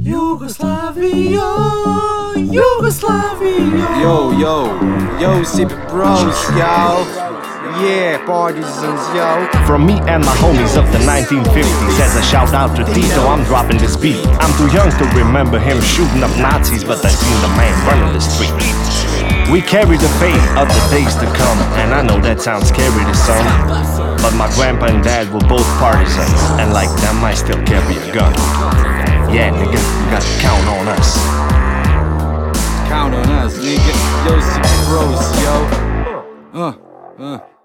Yugoslavia, Yugoslavia. Yo, Sippy Bros, yo. Yeah, partisans, yo. From me and my homies of the 1950s, as a shout out to Tito, I'm dropping this beat. I'm too young to remember him shooting up Nazis, but I seen the man running the street. We carry the fate of the days to come, and I know that sounds scary to some, but my grandpa and dad were both partisans, and like them I still carry a gun. Yeah, nigga, you gotta count on us. Count on us, nigga. Yo, Sippy Bros, yo.